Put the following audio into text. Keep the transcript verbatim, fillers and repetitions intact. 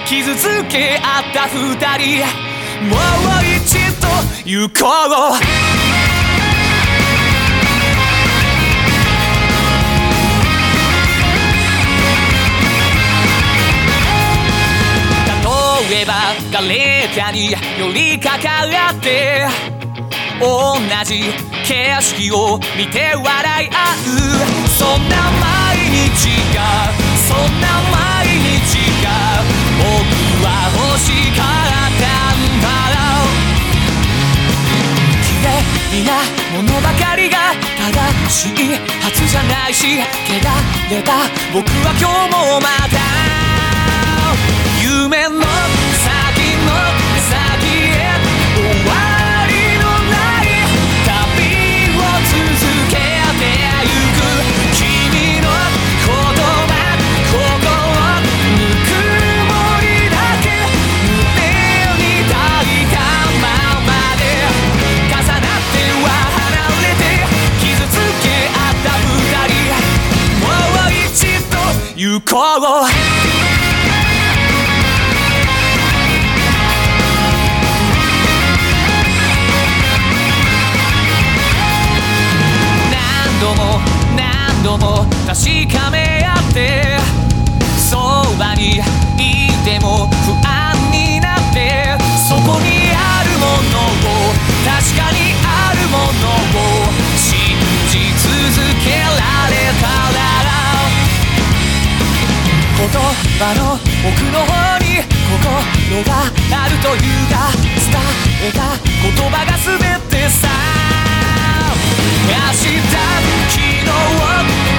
傷つけ合った二人、もう一度行こう。例えば誰かに寄りかかって同じ景色を見て笑い合う、そんな毎日がそんな毎日が僕は欲しかったんだ。綺麗なものばかりが正しいはずじゃないし、汚れた僕は今日もまた夢の先の先へ終わりのない旅を続けてゆく。君の言葉心ぬくもりだけ胸に抱いたままで、重なっては離れて傷つけ合った二人、もう一度行こう。何度も何度も確かめ合って、そばにいても不安になって、そこにあるものを確かにあるものを信じ続けられたら、言葉の奥の方に心があるというか、伝えた言葉が全てさ。明日昨日